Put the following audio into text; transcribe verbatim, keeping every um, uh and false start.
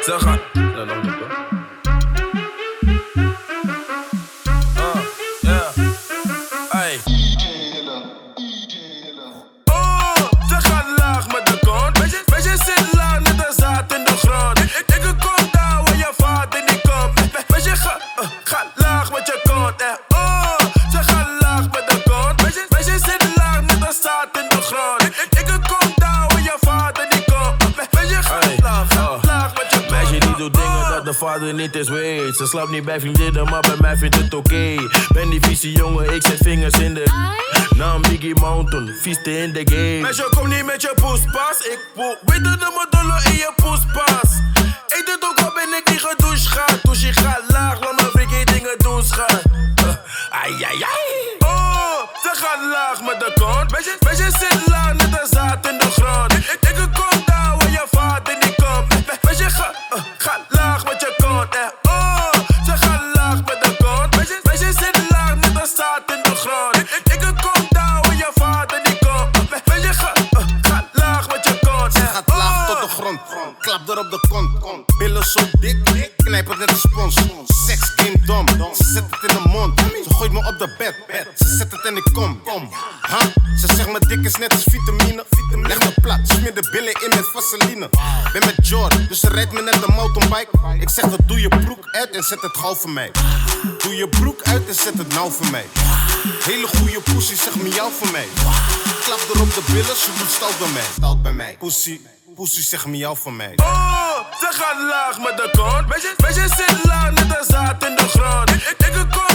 Ze gaan... Nee, nog niet hoor. Uh, yeah. Ay. Oh, ze gaan laag met de kont. Weet je, weet je zit laag net een zaad in de grond. Ik, ik, ik kom daar waar je vader niet komt. Weet je, ga, uh, ga laag met je kont. Eh. Oh, ze gaan laag met de kont. Weet je, weet je zit laag net een zaad in de grond. Ik, ik, ik kom daar waar je vader niet komt. Weet je, ga laag, ga laag met je kont. Meisje die doet dingen dat de vader niet eens weet. Ze slaapt niet bij vriendinnen, maar bij mij vindt het oké. Okay. Ben die vieze jongen, ik zet vingers in de... Naam Biggie Mountain, vieste in de game. Meisje, kom niet met je poespas. Ik poe, weet dat de modellen in je poespas. Ik doe het ook al ben ik niet gedoucht, schat. Douche, ik ga laag, laat me freaky dingen doen, schat. Uh, ai, ai, ai. Oh, ze gaan laag met de kont. Weet je, weet je zit laag net een zaad in de grond. Ik, ik, ik kom daar waar je vader niet komt. Weet je, ga, uh, ga laag met je kont. Eh. Oh, ze gaan laag met de kont. Weet je, weet je zit laag net een zaad in de grond. Ik, ik, ik kom daar waar je vader niet komt. Weet je, ga, uh, ga laag met je kont. Ze gaat laag tot de grond, klap er op de kont. Billen zo dik, knijp het net een spons. Seks game dom, ze zet het in de mond. Ze gooit me op de bed, ze zet het en ik kom. Ha? Ze zegt mijn dik is net als vitamine. Leg me plat, smeer de billen in met vaseline. Ben met Jordan, dus ze rijdt me net een mountainbike. Ik zeg dat doe je broek uit en zet het gauw voor mij. Doe je broek uit en zet het nou voor mij. Hele goede pussy, zeg me jou voor mij. Klap er op de billen, ze doet stout bij mij. Stout bij mij. Pussy, pussy, zeg me jou voor mij. Oh, ze gaan laag met de kont. Weet je, weet je zit laag net een zaad in de grond. Ik, ik, ik kom